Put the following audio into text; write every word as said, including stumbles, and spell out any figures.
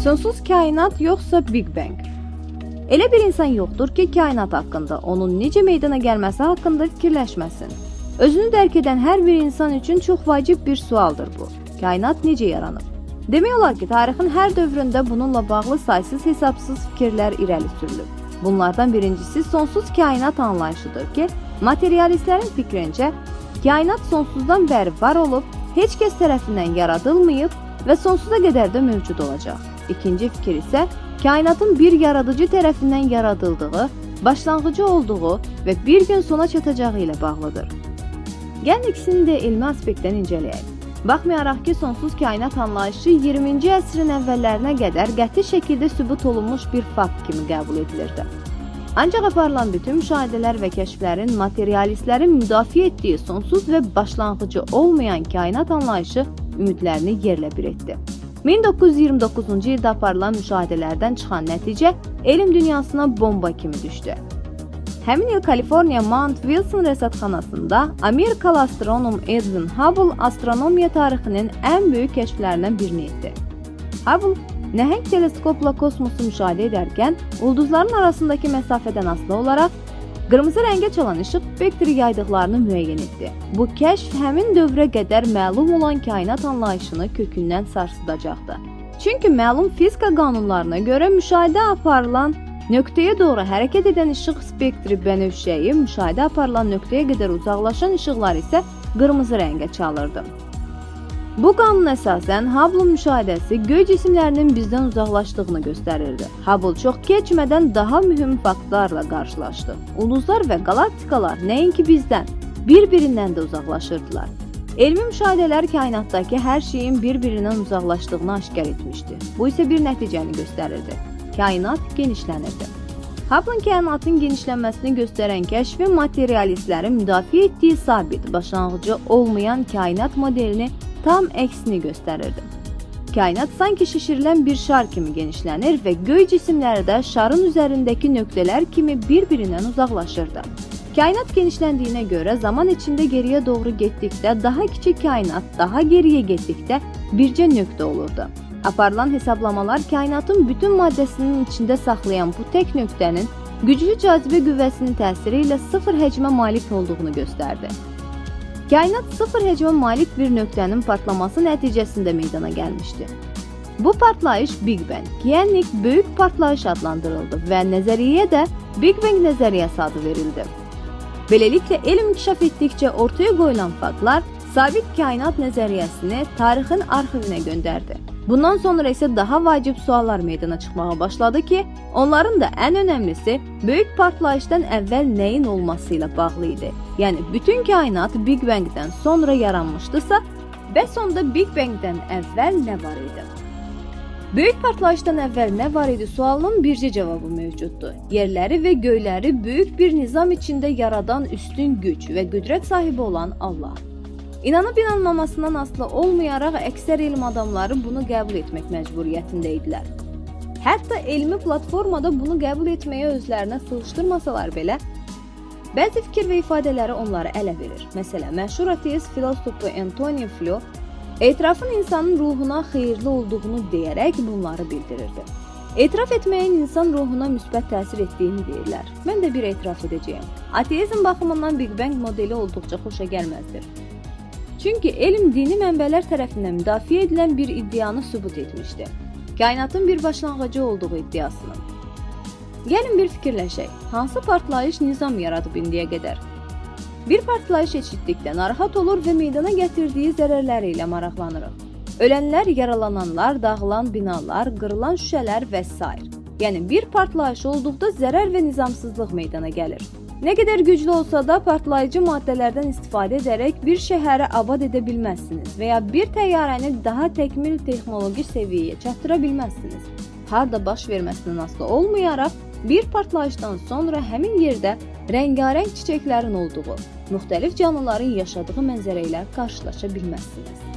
Sonsuz kainat yoxsa Big Bang? Elə bir insan yoxdur ki, kainat haqqında, onun necə meydana gəlməsi haqqında fikirləşməsin. Özünü dərk edən hər bir insan üçün çox vacib bir sualdır bu. Kainat necə yaranıb? Demək olar ki, tarixin hər dövründə bununla bağlı saysız hesabsız fikirlər irəli sürülüb. Bunlardan birincisi sonsuz kainat anlayışıdır ki, materialistlərin fikrincə, kainat sonsuzdan bəri var olub, heç kəs tərəfindən yaradılmayıb və sonsuza qədər də mövcud olacaq. İkinci fikir isə, kainatın bir yaradıcı tərəfindən yaradıldığı, başlanğıcı olduğu və bir gün sona çatacağı ilə bağlıdır. Gəlin ikisini də elmi aspektdən incələyək. Baxmayaraq ki, sonsuz kainat anlayışı iyirminci əsrin əvvəllərinə qədər qəti şəkildə sübut olunmuş bir fakt kimi qəbul edilirdi. Ancaq aparılan bütün müşahidələr və kəşflərin materialistlərin müdafiə etdiyi sonsuz və başlanğıcı olmayan kainat anlayışı ümidlərini yerlə bir etdi. min doqquz yüz iyirmi doqquzuncu ildə aparılan müşahidələrdən çıxan nəticə elm dünyasına bomba kimi düşdü. Həmin il Kaliforniya Mount Wilson rəsədxanasında Amerikalı astronom Edwin Hubble astronomiya tarixinin ən böyük kəşflərindən birini etdi. Hubble nəhəng teleskopla kosmosu müşahidə edərkən ulduzların arasındakı məsafədən asılı olaraq qırmızı rəngə çalan işıq spektri yaydıqlarını müəyyən etdi. Bu kəşf həmin dövrə qədər məlum olan kainat anlayışını kökündən sarsıdacaqdı. Çünki məlum fizika qanunlarına görə müşahidə aparılan nöqtəyə doğru hərəkət edən işıq spektri bənövşəyi, müşahidə aparılan nöqtəyə qədər uzaqlaşan işıqlar isə qırmızı rəngə çalırdı. Bu qanun əsasən Hubble müşahidəsi göy cisimlərinin bizdən uzaqlaşdığını göstərirdi. Hubble çox keçmədən daha mühüm faktlarla qarşılaşdı. Ulduzlar və qalaktikalar nəinki bizdən, bir-birindən də uzaqlaşırdılar. Elmi müşahidələr kainatdakı hər şeyin bir-birindən uzaqlaşdığını aşkar etmişdi. Bu isə bir nəticəni göstərirdi. Kainat genişlənirdi. Hubble'ın kainatın genişlənməsini göstərən kəşfi materialistlərin müdafiə etdiyi sabit, başlanğıcı olmayan kainat modelini tam əksini göstərirdi. Kainat sanki şişirilən bir şar kimi genişlənir və göy cisimləri də şarın üzərindəki nöqtələr kimi bir-birindən uzaqlaşırdı. Kainat genişləndiyinə görə zaman içində geriyə doğru getdikdə daha kiçik kainat, daha geriyə getdikdə bircə nöqtə olurdu. Aparılan hesablamalar kainatın bütün maddəsinin içində saxlayan bu tək nöqtənin güclü cazibə qüvvəsinin təsiri ilə sıfır həcmə malik olduğunu göstərdi. Kainat sıfır həcmə malik bir nöqtənin partlaması nəticəsində meydana gəlmişdi. Bu partlayış Big Bang, yəni böyük partlayış adlandırıldı və nəzəriyyəyə də Big Bang nəzəriyyəsi adı verildi. Beləliklə, elm inkişaf etdikcə ortaya qoyulan faktlar sabit kainat nəzəriyyəsini tarixin arxivinə göndərdi. Bundan sonra isə daha vacib suallar meydana çıxmağa başladı ki, onların da ən önəmlisi böyük partlayışdan əvvəl nəyin olması ilə bağlı idi. Yəni, bütün kainat Big Bang'dən sonra yaranmışdısa, bəs onda Big Bang'dən əvvəl nə var idi? Böyük partlayışdan əvvəl nə var idi sualının bircə cavabı mövcuddur. Yerləri və göyləri böyük bir nizam içində yaradan üstün güc və qüdrət sahibi olan Allah. İnanıb inanmamasından asılı olmayaraq əksər elm adamları bunu qəbul etmək məcburiyyətində idilər. Hətta elmi platformada bunu qəbul etməyə özlərinə sığışdırmasalar belə, bəzi fikir və ifadələri onları ələ verir. Məsələn, məşhur ateist filosofu Anthony Flew etirafın insanın ruhuna xeyirli olduğunu deyərək bunları bildirirdi. Etiraf etməyin insan ruhuna müsbət təsir etdiyini deyirlər. Mən də bir etiraf edəcəyim. Ateizm baxımından Big Bang modeli olduqca xoşa gəlməzdir. Çünki elm dini mənbələr tərəfindən müdafiə edilən bir iddianı sübut etmişdi. Kainatın bir başlanğıcı olduğu iddiasının. Gəlin bir fikirləşək. Hansı partlayış nizam yaradıb indiyə qədər? Bir partlayış eşitdikdə narahat olur və meydana gətirdiyi zərərləri ilə maraqlanırıq. Ölənlər, yaralananlar, dağılan binalar, qırılan şüşələr və s. Yəni bir partlayış olduqda zərər və nizamsızlıq meydana gəlir. Nə qədər güclü olsa da partlayıcı maddələrdən istifadə edərək bir şəhəri abad edə bilməzsiniz və ya bir təyyarəni daha təkmil texnoloji səviyyəyə çatdıra bilməzsiniz. Harda baş verməsindən asılı olmayaraq, bir partlayışdan sonra həmin yerdə rəngarəng çiçəklərin olduğu, müxtəlif canlıların yaşadığı mənzərə ilə qarşılaşa bilməzsiniz.